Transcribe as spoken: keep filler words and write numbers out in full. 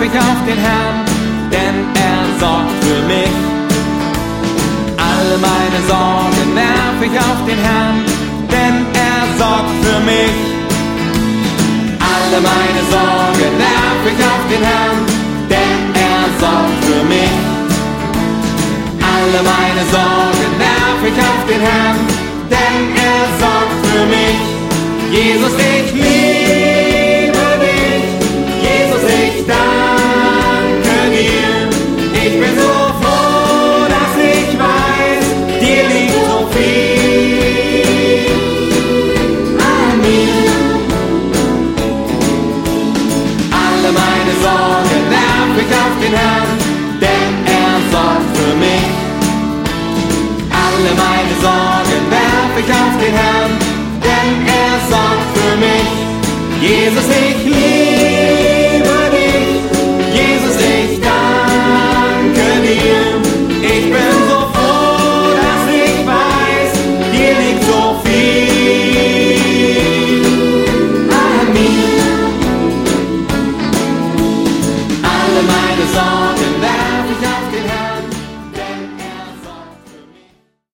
ich auf den Herrn, denn er sorgt für mich. Alle meine Sorgen werf ich auf den Herrn, denn er sorgt für mich. Alle meine Sorgen werf ich auf den Herrn, denn er sorgt für mich. Alle meine Sorgen werf ich auf den Herrn, denn er sorgt für mich. Jesus, ich liebe dich, Jesus, ich danke dir. Ich bin so froh, dass ich weiß, dir liegt so viel an mir. Alle meine Sorgen werf ich auf den Herrn, denn er sorgt für mich. Alle meine Sorgen werf ich auf den Herrn, denn er sorgt für mich. Jesus, ich liebe dich.